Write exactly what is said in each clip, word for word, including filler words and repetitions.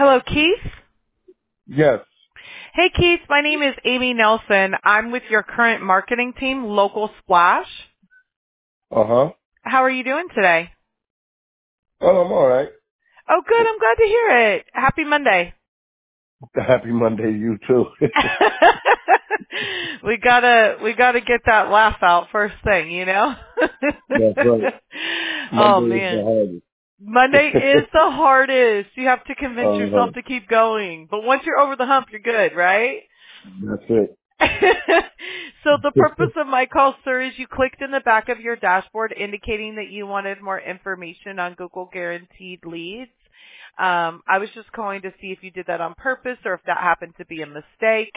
Hello, Keith. Yes. Hey, Keith. My name is Amy Nelson. I'm with your current marketing team, Local Splash. Uh huh. How are you doing today? Oh, I'm all right. Oh, good. I'm glad to hear it. Happy Monday. Happy Monday, to you too. we gotta we gotta get that laugh out first thing, you know. That's right. Oh Monday is the man. hardest. Monday is the hardest. You have to convince uh huh. yourself to keep going. But once you're over the hump, you're good, right? That's it. So the purpose of my call, sir, is you clicked in the back of your dashboard indicating that you wanted more information on Google Guaranteed Leads. Um, I was just calling to see if you did that on purpose or if that happened to be a mistake.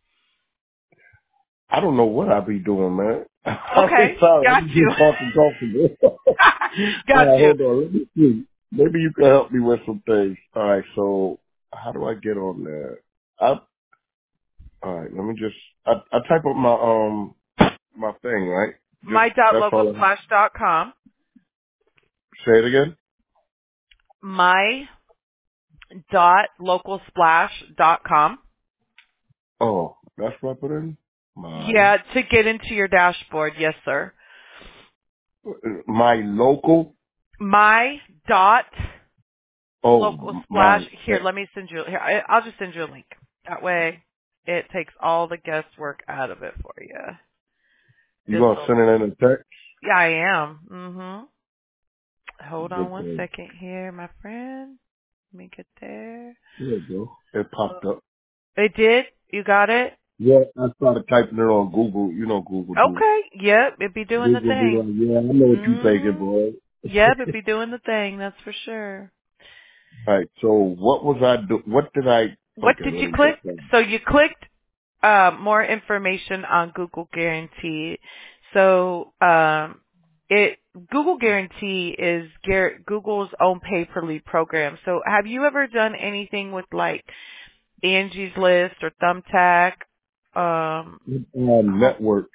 I don't know what I be doing, man. I'm Okay, sorry. got I'm you. just talking, talking. All Got right, you. hold on. Let me see. Maybe you can help me with some things. All right. So, how do I get on there? I. All right. Let me just. I, I type up my um my thing, right? Just my dot that's local all. I, splash dot com. say it again. my dot local splash dot com. Oh, that's what I put in. My Yeah, to get into your dashboard. Yes, sir. my local. My dot Oh, local splash. my. Here, let me send you. Here, I, I'll just send you a link. That way, it takes all the guesswork out of it for you. You This gonna will. send it in a text? Yeah, I am. Mhm. Hold on Good one thing. second here, my friend. Let me get there. There you go. It popped up. It did. You got it. Yeah, I started typing it on Google. You know Google do. Okay. Yep. It'd be doing the Google be thing. like, yeah, I know what you thinking, Mhm. boy. Yep. It'd be doing the thing. That's for sure. All right. So what was I do? What did I? What Okay, did let you me click? get that. So you clicked uh, more information on Google Guarantee. So um, it Google Guarantee is Gar- Google's own pay per lead program. So have you ever done anything with like Angie's List or Thumbtack? Um, Um, home- networks.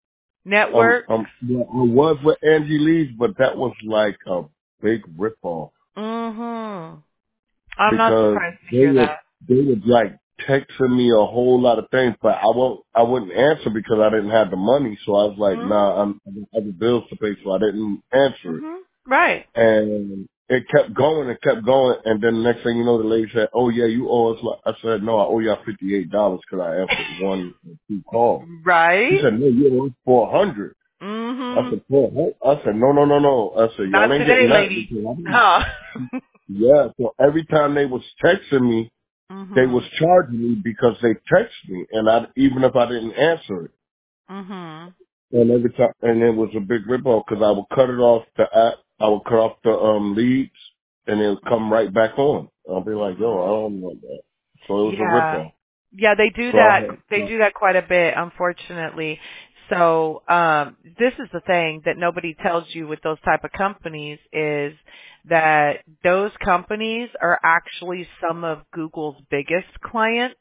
Um, networks? um, yeah, I was with Angie Lee's, but that was like a big ripoff. Mm-hmm. I'm not Because surprised to they hear would that. they would like texting me a whole lot of things, but I won't I wouldn't answer because I didn't have the money. So I was like, nah, Mm-hmm. I'm I have bills to pay, so I didn't answer it. Mm-hmm. Right. And it kept going, it kept going, and then the next thing you know, the lady said, "Oh yeah, you owe us." Like, I said, "No, I owe y'all fifty eight dollars because I answered one or two calls." She Right. said, "No, you owe us four hundred." I Mm-hmm. said, "four hundred?" I said, "No, no, no, no." I said, "Y'all Not ain't today, getting nothing." lady. Because I didn't- Huh. Yeah, so every time they was texting me, they was mhm. charging me because they text me, and I even if I didn't answer it, Mhm. and every time, and it was a big ripoff because I would cut it off the app, I would cut off the um leads, and it would come right back on. I'll be like, yo, I Mhm. don't want that. So it was a Yeah. ripoff. Yeah, they do So I that. had, They yeah, do that quite a bit, unfortunately. So, um, this is the thing that nobody tells you with those type of companies is that those companies are actually some of Google's biggest clients.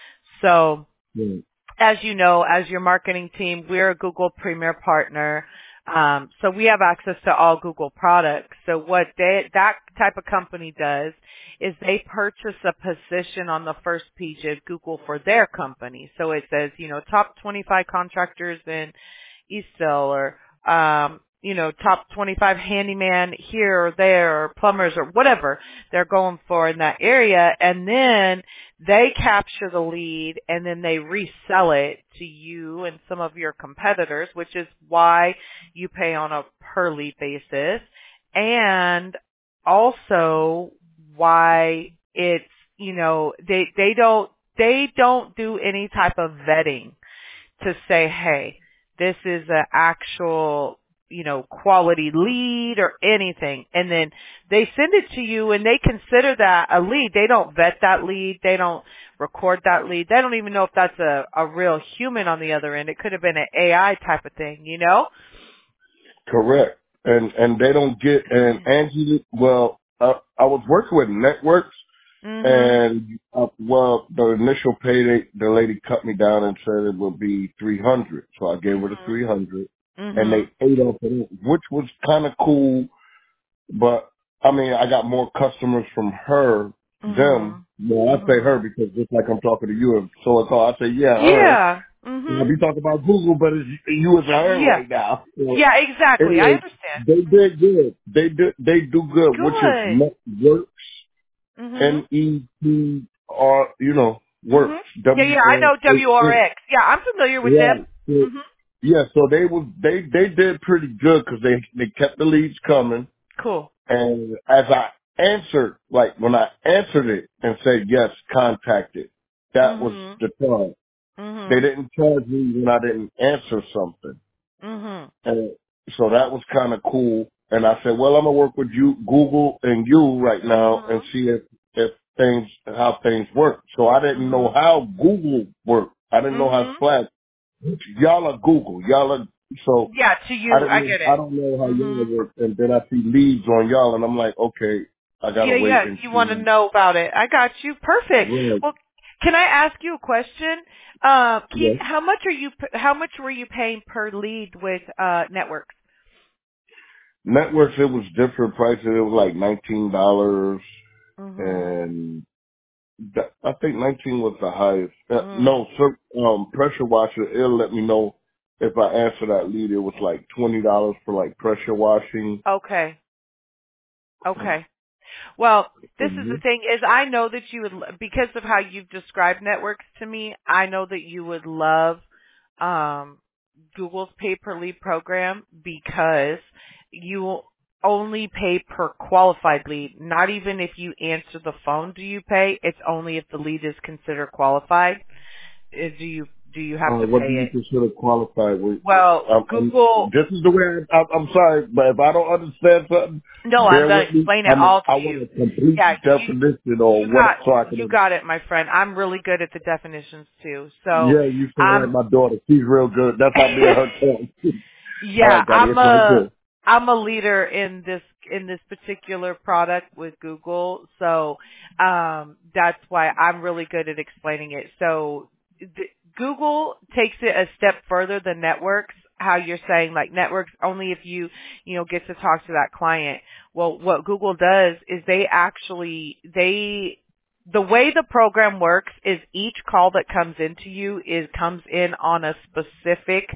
So, yeah, as you know, as your marketing team, we're a Google Premier Partner. Um, so we have access to all Google products. So what they, that type of company does is they purchase a position on the first page of Google for their company. So it says, you know, top twenty-five contractors in Eastville or, um, you know, top twenty-five handyman here or there or plumbers or whatever they're going for in that area. And then they capture the lead and then they resell it to you and some of your competitors, which is why you pay on a per lead basis. And also why it's, you know, they, they don't, they don't do any type of vetting to say, hey, this is an actual, you know, quality lead or anything. And then they send it to you and they consider that a lead. They don't vet that lead. They don't record that lead. They don't even know if that's a, a real human on the other end. It could have been an A I type of thing, you know? correct. And and they don't get and Angie. Well, uh, I was working with networks, Mhm. and uh, well, the initial pay, the lady cut me down and said it would be three hundred. So I gave her the Mhm. three hundred, and Mhm. they ate off of it, which was kind of cool. But I mean, I got more customers from her, them, Mhm. Well, I say her Mhm. because just like I'm talking to you, and so it's all I say, yeah, her. Yeah. And I Mhm. be talking about Google, but it's you as a her Yeah. right now. So Yeah, exactly. I anyway, understand. they did good. They do they do good, which is Good. networks, Mhm. N E T R, you know, works, Mhm. Yeah, W yeah, I R know X. W R X. Yeah, I'm familiar with Yeah, them. so, Mhm. yeah. So they was they they did pretty good because they they kept the leads coming, Cool. and as I answered, like when I answered it and said yes, contact it, that was Mhm. the time. They Mhm. didn't charge me when I didn't answer something. Mhm. And so that was kind of cool. And I said, well, I'm going to work with you, Google and you right now and Mhm. see if, if things, how things work. So I didn't know Mhm. how Google worked. I didn't know how Mhm. Slack. Y'all are Google. Y'all are, so Yeah, to I you, didn't I know, get I it. don't know how y'all Mhm. work. And then I see leads on y'all and I'm like, okay, I got to Yeah, wait yeah. and You want to see. know about it? I got you. Perfect. Right. Well, can I ask you a question? Uh, can you, Yeah. how much are you? How much were you paying per lead with uh, networks? Networks, it was different prices. It was like nineteen dollars Mhm. and That, I think nineteen was the highest. Uh, Mm. no, sir, um, pressure washer, it'll let me know if I answer that lead. It was like twenty dollars for like pressure washing. Okay. Okay. Well, this is Mm-hmm. the thing is I know that you would, because of how you've described networks to me, I know that you would love um, Google's pay per lead program because you only pay per qualified lead. Not even if you answer the phone do you pay. It's only if the lead is considered qualified. Is do you do you have Uh, to what do pay you it? consider qualified with? Well, Um, um, Google. this is the way I, I, I'm sorry, but if I don't understand something, No, I'm bear gonna with me. explain it I'm a, all I to want you. a complete Yeah, you definition or You what, got so I you can. got it, my friend. I'm really good at the definitions too. So Yeah, you sound like I'm my daughter. She's real good. That's how me and her talk. All yeah, right, Daddy, I'm it's right a there. I'm a leader in this in this particular product with Google. So um that's why I'm really good at explaining it. So th- Google takes it a step further than networks. How you're saying like networks only if you, you know, get to talk to that client. Well, what Google does is they actually they the way the program works is each call that comes into you is comes in on a specific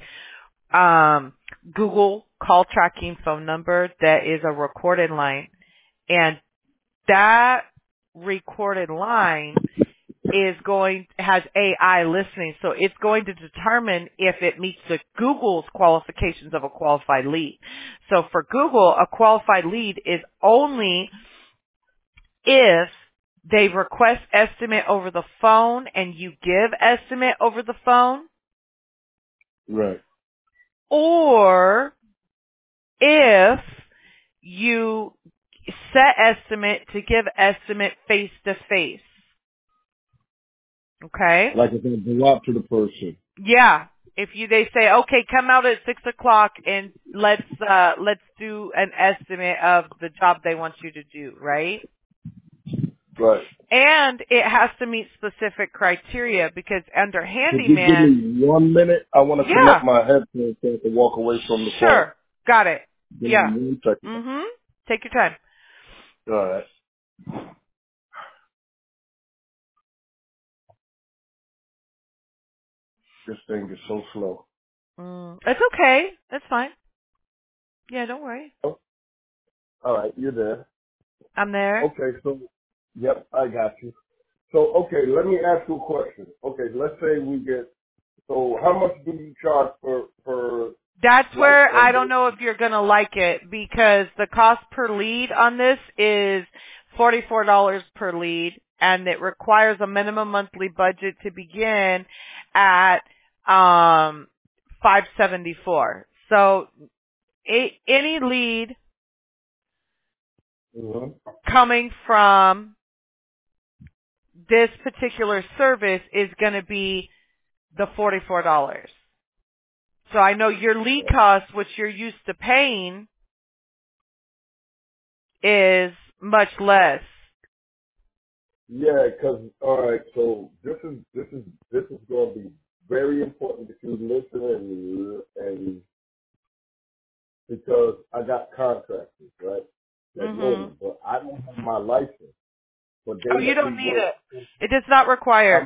um, Google call tracking phone number that is a recorded line, and that recorded line is going has A I listening, so it's going to determine if it meets the Google's qualifications of a qualified lead. So for Google, a qualified lead is only if they request estimate over the phone and you give estimate over the phone, Right, or if you set estimate to give estimate face to face. Okay? like if I go out to the person. Yeah. If you they say, okay, come out at six o'clock and let's uh let's do an estimate of the job they want you to do, right? Right. And it has to meet specific criteria because under Could you give handyman, me one minute? I want to connect yeah, my headphones so I can walk away from the phone. sure, got it. Give Yeah. me one second. Mhm. Take your time. All right. This thing is so slow. Mm. It's okay. That's fine. Yeah, don't worry. Oh, all right, you're there. I'm there. Okay, so, yep, I got you. So, okay, let me ask you a question. Okay, let's say we get, so how much do you charge for, for, That's like, where a I don't know if you're going to like it because the cost per lead on this is forty-four dollars per lead and it requires a minimum monthly budget to begin at um five seventy-four. So a, any lead Mhm. coming from this particular service is going to be the forty-four dollars. So I know your lead cost, which you're used to paying, is much less. Yeah, because all right, so this is this is this is going to be very important that you listen and and because I got contractors right that know me, Mhm. but I don't have my license, but they Oh, you let don't me need work. it. It is not required.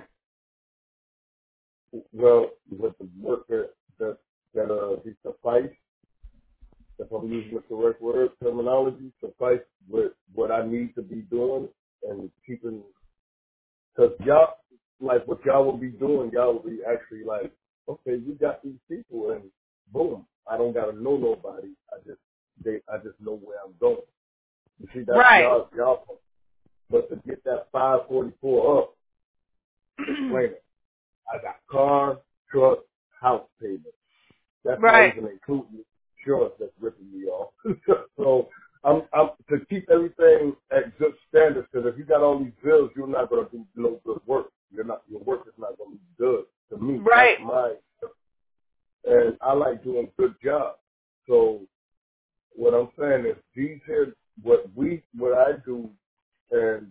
Um, well, with the work that that, that uh, he suffice, if I'm using the correct word terminology, suffice with what I need to be doing and keeping. Because y'all, like what y'all will be doing, y'all will be actually like, okay, you got these people, and boom, I don't gotta know nobody. I just they, I just know where I'm going. You see, that's Right. y'all, y'all. But to get that five forty-four up, explain it. I got car, truck, house payment. That's not Right. even including insurance that's ripping me off. So I'm, I'm to keep everything at good standards, because if you got all these bills, you're not going to do no good work. You're not, your work is not going to be good to me. That's Right. my, and I like doing good jobs. So what I'm saying is these here, what we, what I do, and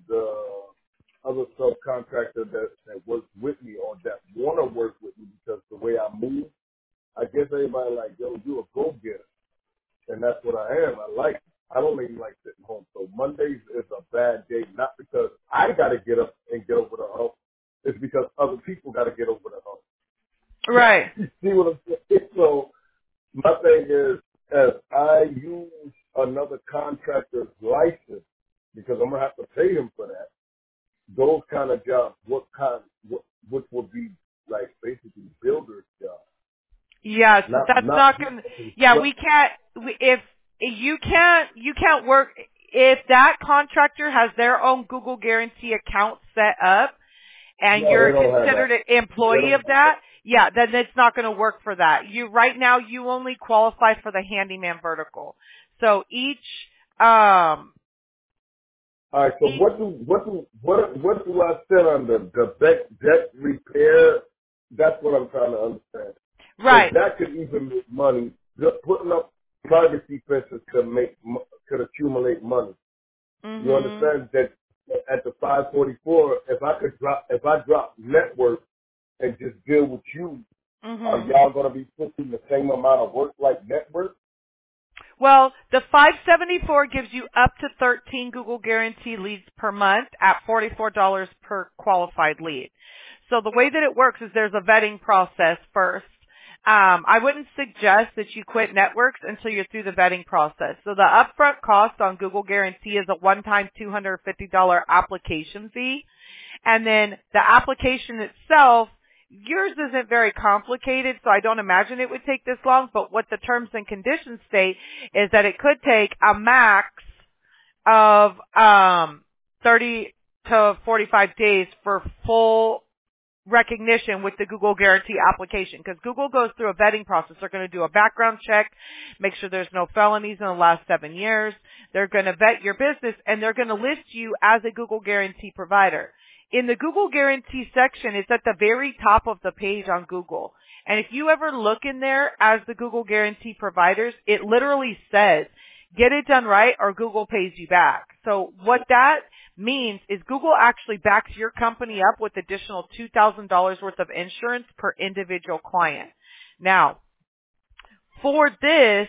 uh, other subcontractors that, that work with me or that want to work with me, because the way I move, I guess everybody like, yo, you a go-getter. And that's what I am. I like, I don't even like sitting home. So Mondays is a bad day, not because I got to get up and get over the hump. It's because other people got to get over the hump. Right. You see what I'm saying? So my thing is, as I use another contractor's license, because I'm going to have to pay him for that, those kind of jobs, what kind, what, which would be like basically builder's jobs. Yeah, so Not, that's not, not going to, yeah, we can't, we, if, you can't, you can't work, if that contractor has their own Google Guarantee account set up and no, you're they don't have considered that. an employee of They that, yeah, then it's not going to work for that. You, right now, you only qualify for the handyman vertical. So each, um, All right. So each, what do what do what what do I sit under? The deck deck repair. That's what I'm trying to understand. Because right. that could even make money. Just putting up privacy fences could make mo- could accumulate money. You Mhm. understand that at the five forty-four, if I could drop if I drop network and just deal with you, are Mhm. y'all gonna be pushing the same amount of work like network? Well, the five seventy-four gives you up to thirteen Google Guarantee leads per month at forty-four dollars per qualified lead. So the way that it works is there's a vetting process first. Um, I wouldn't suggest that you quit networks until you're through the vetting process. So the upfront cost on Google Guarantee is a one-time two hundred fifty dollars application fee. And then the application itself, yours isn't very complicated, so I don't imagine it would take this long, but what the terms and conditions state is that it could take a max of um thirty to forty-five days for full recognition with the Google Guarantee application, because Google goes through a vetting process. They're going to do a background check, make sure there's no felonies in the last seven years. They're going to vet your business, and they're going to list you as a Google Guarantee provider. In the Google Guarantee section, it's at the very top of the page on Google. And if you ever look in there as the Google Guarantee providers, it literally says, get it done right or Google pays you back. So what that means is Google actually backs your company up with additional two thousand dollars worth of insurance per individual client. Now, for this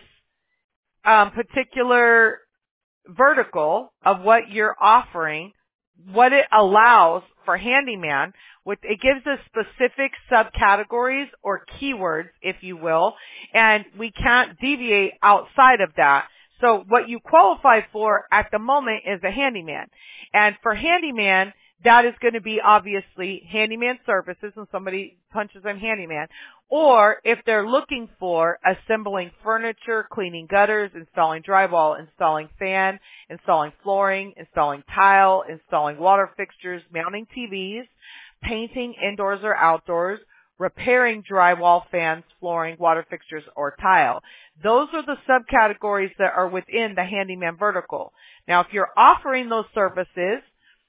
um, particular vertical of what you're offering, what it allows for handyman, with it gives us specific subcategories or keywords, if you will, and we can't deviate outside of that. So what you qualify for at the moment is a handyman. And for handyman, that is going to be obviously handyman services when somebody punches in handyman. Or if they're looking for assembling furniture, cleaning gutters, installing drywall, installing fan, installing flooring, installing tile, installing water fixtures, mounting T Vs, painting indoors or outdoors, repairing drywall, fans, flooring, water fixtures, or tile. Those are the subcategories that are within the handyman vertical. Now, if you're offering those services,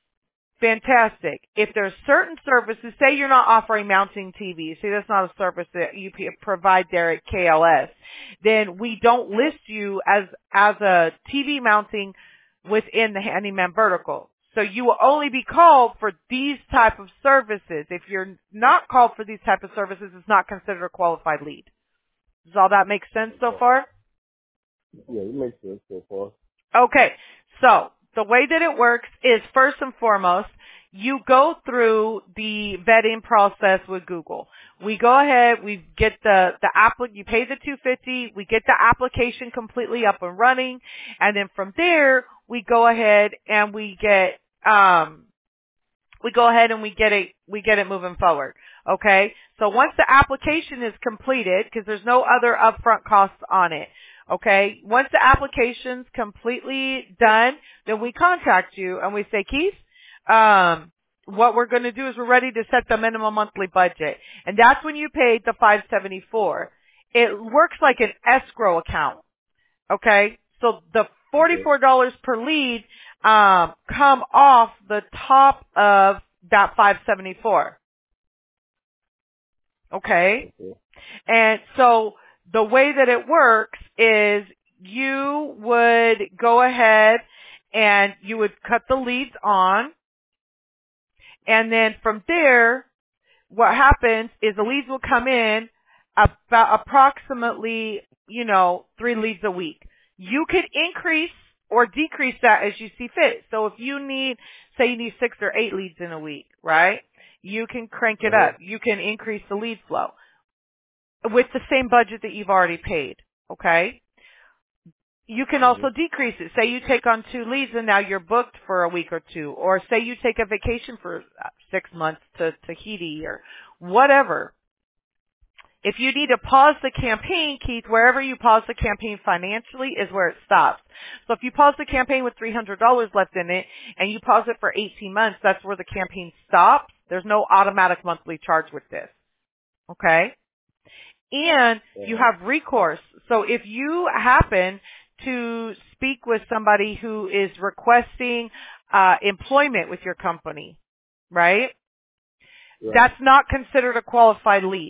fantastic. If there's certain services, say you're not offering mounting T Vs, say that's not a service that you provide there at K L S, then we don't list you as, as a T V mounting within the handyman vertical. So you will only be called for these type of services. If you're not called for these type of services, it's not considered a qualified lead. Does all that make sense so far? Yeah, it makes sense so far. Okay, so the way that it works is, first and foremost, you go through the vetting process with Google. We go ahead, we get the, the app, you pay the two hundred fifty dollars, we get the application completely up and running, and then from there, we go ahead and we get, um, we go ahead and we get it, we get it moving forward. Okay? So once the application is completed, because there's no other upfront costs on it, okay? Once the application's completely done, then we contact you and we say, Keith, um, what we're going to do is we're ready to set the minimum monthly budget. And that's when you paid the five hundred seventy-four dollars. It works like an escrow account. Okay? So the forty-four dollars per lead um, come off the top of that five hundred seventy-four dollars. Okay? Okay. And so the way that it works is you would go ahead and you would cut the leads on, and then from there, what happens is the leads will come in about approximately, you know, three leads a week. You could increase or decrease that as you see fit. So if you need, say you need six or eight leads in a week, right? You can crank it Uh-huh. up. You can increase the lead flow with the same budget that you've already paid, okay? You can also Mm-hmm. decrease it. Say you take on two leads and now you're booked for a week or two. Or say you take a vacation for six months to Tahiti or whatever. If you need to pause the campaign, Keith, wherever you pause the campaign financially is where it stops. So if you pause the campaign with three hundred dollars left in it and you pause it for eighteen months, that's where the campaign stops. There's no automatic monthly charge with this. Okay? And you Uh-huh. have recourse. So if you happen to speak with somebody who is requesting uh, employment with your company, right? Right. That's not considered a qualified lead.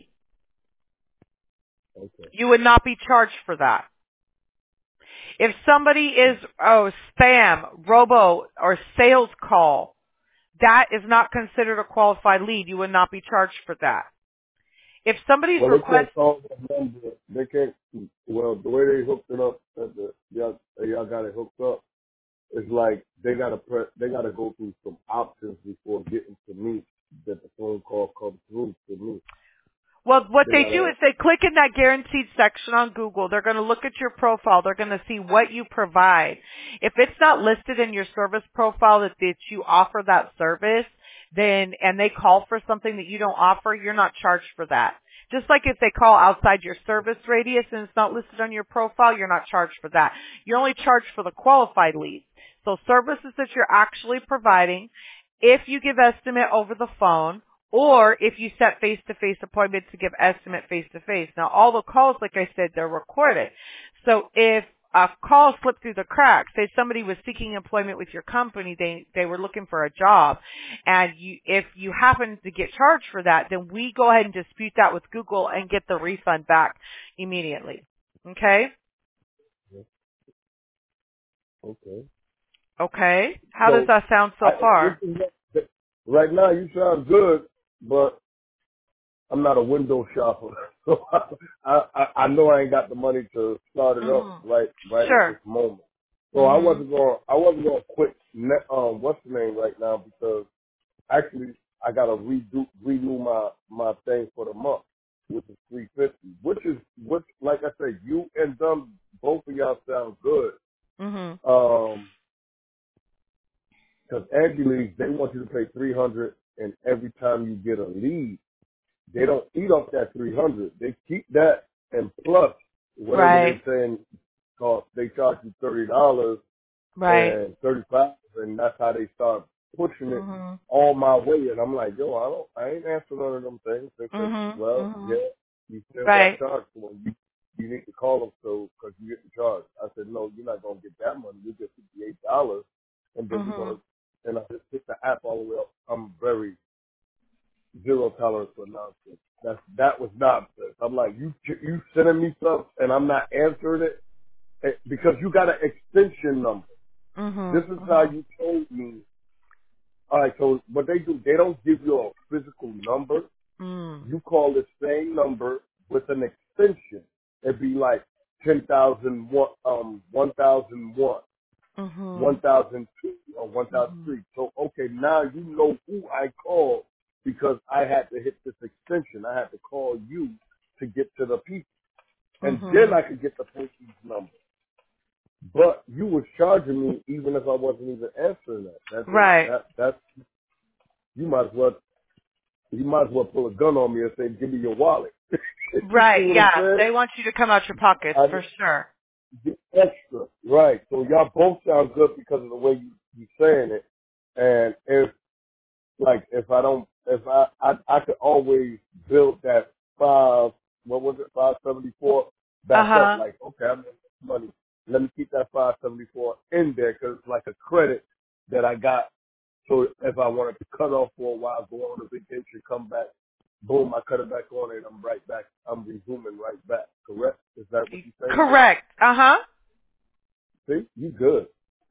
Okay. You would not be charged for that. If somebody is, oh, spam, robo, or sales call, that is not considered a qualified lead. You would not be charged for that. If somebody's Well, they request, can't call the number. They can't. Well, the way they hooked it up, at the, y'all, y'all got it hooked up. It's like they gotta pre- they gotta go through some options before getting to me. That the phone call comes through to me. well, what They they do gotta. is they click in that guaranteed section on Google. They're going to look at your profile. They're going to see what you provide. If it's not listed in your service profile that, that you offer that service, then, and they call for something that you don't offer, you're not charged for that. Just like if they call outside your service radius and it's not listed on your profile, you're not charged for that. You're only charged for the qualified leads. So services that you're actually providing, if you give estimate over the phone, or if you set face-to-face appointments to give estimate face-to-face. Now, all the calls, like I said, they're recorded. So if a call slipped through the cracks, say somebody was seeking employment with your company, they, they were looking for a job, and you, if you happen to get charged for that, then we go ahead and dispute that with Google and get the refund back immediately. Okay? Okay. Okay. How does So that sound so I, this far? is, right now you sound good, but I'm not a window shopper, so I, I I know I ain't got the money to start it up Mhm. right right at this Sure. moment. So I Mhm. wasn't going I wasn't going to quit ne- um what's the name right now because actually I got to redo renew my my thing for the month, which is three fifty, which is which like I said, you and them both of y'all sound good. Mhm. Um, because Angie they want you to pay three hundred, and every time you get a lead. They don't eat off that three hundred. They keep that and plus whatever they Right. saying cost. They charge you thirty dollars Right. and thirty five, and that's how they start pushing it Mhm. all my way. And I'm like, yo, I don't, I ain't answering none of them things. They said, Mhm. well, Mhm. yeah, you still got Right. charged for it. You, you need to call them so because you get the charge. I said, no, you're not gonna get that money. You get fifty eight dollars, and then we're Mhm. gonna. And I just pick the app all the way up. I'm very zero tolerance for nonsense. That's that was nonsense. I'm like, you you sending me stuff and I'm not answering it eh, because you got an extension number. This Mhm. is how Mhm. you told me. All right, so what they do, they don't give you a physical number. Mm. You call the same number with an extension. It'd be like ten thousand one, um, one thousand one. Mhm. one thousand two or Mhm. one thousand three. So, okay, now you know who I called because I had to hit this extension. I had to call you to get to the people. And then Mhm. I could get the person's number. But you was charging me even if I wasn't even answering that. That is, Right. that, that's, you might as well, you might as well pull a gun on me and say, give me your wallet. You see Right. what I'm Yeah. saying? They want you to come out your pockets I for sure. get extra. Right. So y'all both sound good because of the way you, you saying it. And if, like, if I don't, if I, I, I could always build that five, what was it, five seventy-four Uh back up. huh. Like, okay, I'm making money. Let me keep that five seventy-four in there because it's like a credit that I got. So if I wanted to cut off for a while, go on a vacation, come back, boom, I cut it back on and I'm right back. I'm resuming right back. Correct? Is that what you're saying to me? Correct. Uh huh. See, you good.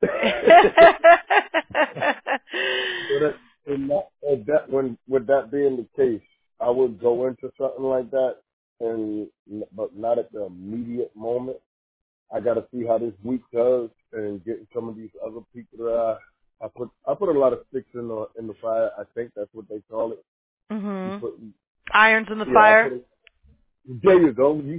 But that, in that, at that, when with that being the case, I would go into something like that, and but not at the immediate moment. I got to see how this week does, and getting some of these other people that I, I put I put a lot of sticks in the in the fire. I think that's what they call it. You Mhm. put Irons in the yeah, I put fire. it. There you go. You,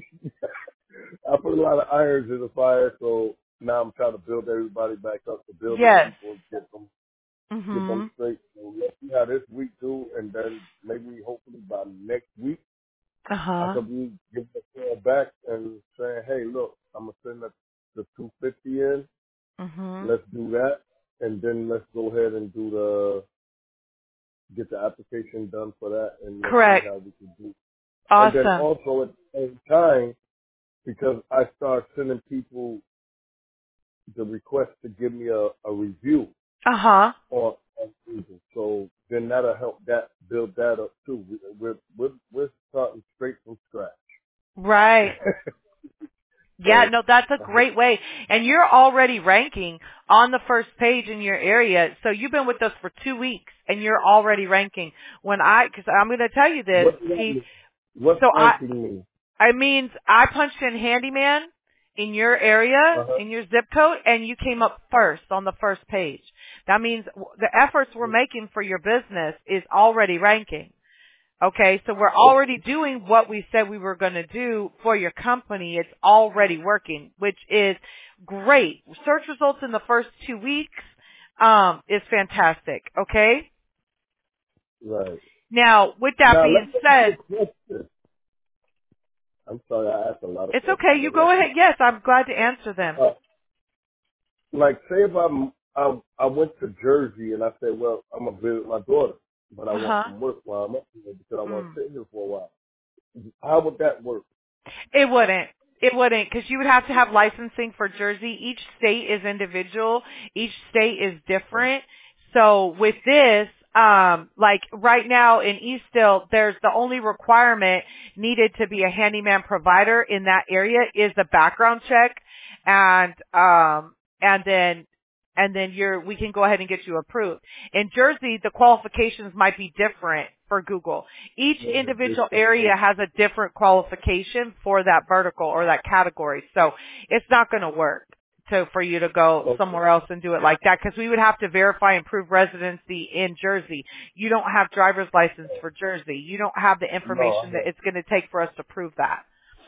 I put a lot of irons in the fire, so now I'm trying to build everybody back up to build the Yes. people and get them get them Mhm. straight. So let's see how this week do, and then maybe hopefully by next week Uh I huh. could be giving the call back and saying, hey, look, I'm gonna send the, the two fifty in. Mhm. Let's do that, and then let's go ahead and do the get the application done for that, and let's see Correct. how we can do. And then Awesome. also at the same time, because I start sending people the request to give me a, a review Uh huh. on, on Google. So then that'll help that build that up too. We- We're we're we're starting straight from scratch. Right. Yeah, So no, that's a uh, great way. And you're already ranking on the first page in your area. So you've been with us for two weeks and you're already ranking. When I, cause I'm going to tell you this, what does that see, mean? What's so I, ranking mean? I means I punched in handyman in your area, Uh huh. in your zip code, and you came up first on the first page. That means w- the efforts we're making for your business is already ranking. Okay, so we're Oh, already doing what we said we were going to do for your company. It's already working, which is great. Search results in the first two weeks um, is fantastic. Okay. right. Now, with that Now being let me ask you said, a question. I'm sorry, I asked a lot of it's okay. questions. You But go let me, ahead. Yes, I'm glad to answer them. uh, like, say if I'm I I went to Jersey and I said, well, I'm gonna visit my daughter, but I Uh want huh. some work while I'm up here because I want Mm. to sit here for a while. How would that work? It wouldn't. It wouldn't because you would have to have licensing for Jersey. Each state is individual. Each state is different. So with this, um, like right now in Eastdale, there's the only requirement needed to be a handyman provider in that area is the background check, and um, and then and then you're we can go ahead and get you approved. In Jersey, the qualifications might be different for Google. Each Yeah, this individual thing. area has a different qualification for that vertical or that category. So it's not going to work to for you to go Okay. somewhere else and do it like that because we would have to verify and prove residency in Jersey. You don't have driver's license for Jersey. You don't have the No, I information that don't. it's going to take for us to prove that.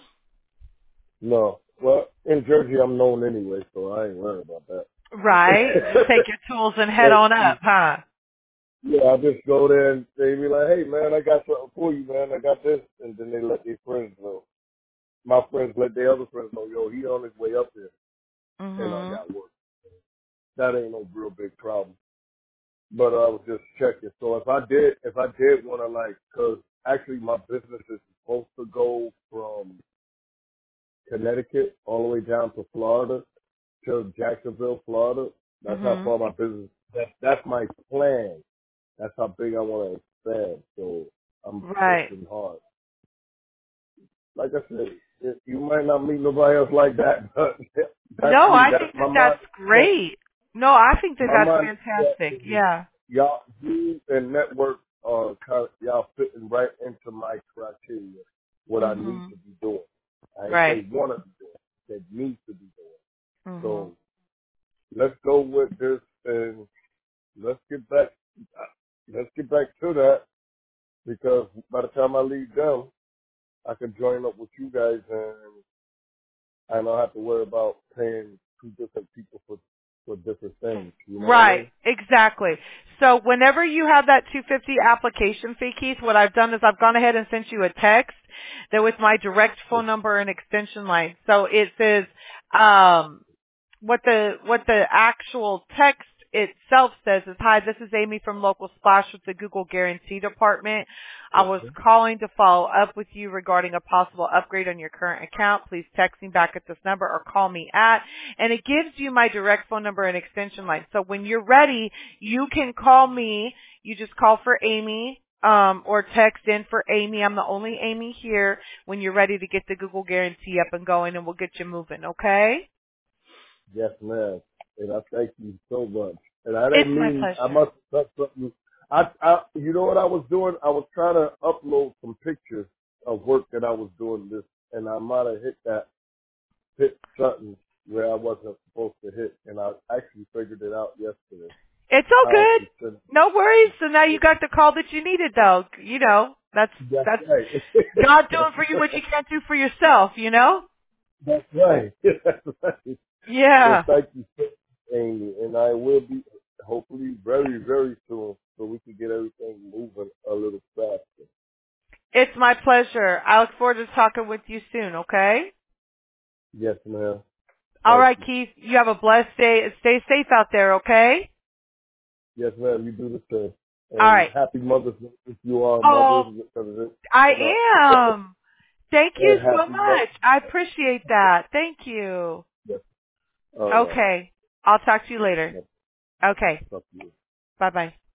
No. Well, in Jersey, I'm known anyway, so I ain't worried about that. Right? Just take your tools and head on But, up, huh? yeah, I just go there and they be like, hey, man, I got something for you, man. I got this. And then they let their friends know. My friends let their other friends know, yo, he on his way up there, and I Mhm. got work. That ain't no real big problem. But I was just checking. So if I did, if I did want to like, cause actually my business is supposed to go from Connecticut all the way down to Florida to Jacksonville, Florida. That's how Mhm. far my business. That, that's my plan. That's how big I want to expand. So I'm Right. pushing hard. Like I said, it, you might not meet nobody else like that, but that's No, me. I That's think my that that's mind. great. No, I think that My that's mind fantastic. is Yeah. y'all, you and network are kind of, y'all fitting right into my criteria. What I need Mhm. to be doing. I ain't say Right. want to be doing. I said need to be doing. Mhm. So let's go with this and let's get back. Let's get back to that because by the time I leave them, I can join up with you guys and I don't have to worry about paying two different people for for different things. You know what I Right, mean? exactly. So whenever you have that two hundred fifty application fee, Keith, what I've done is I've gone ahead and sent you a text that with my direct phone number and extension line. So it says um, what the what the actual text itself says is, hi, this is Amy from Local Splash with the Google Guarantee Department. I was Okay. calling to follow up with you regarding a possible upgrade on your current account. Please text me back at this number or call me at, and it gives you my direct phone number and extension line. So when you're ready, you can call me. You just call for Amy. Um, or text in for Amy. I'm the only Amy here when you're ready to get the Google Guarantee up and going, and we'll get you moving, okay? Yes, ma'am. And I thank you so much. And I It's didn't my mean I pleasure. must have done something. I, I, you know what I was doing? I was trying to upload some pictures of work that I was doing this, and I might have hit that hit something where I wasn't supposed to hit, and I actually figured it out yesterday. It's all How good. to send No worries. So now you it. got the call that you needed, though. You know, that's That's that's right. God doing for you what you can't do for yourself. You know? That's right. That's right. So Yeah. thank you, so much, Amy, and I will be hopefully very, very soon, so we can get everything moving a little faster. It's my pleasure. I look forward to talking with you soon. Okay. Yes, ma'am. All Thank right, you. Keith. You have a blessed day. Stay safe out there. Okay. Yes, ma'am. You do the same. All And right. happy Mother's Day if you are Oh, mothers because it's I coming up. am. Thank you And so happy Mother's much. I appreciate that. Thank you. Day. All right. Okay. I'll talk to you later. Yes, Okay. talk to you. Bye bye.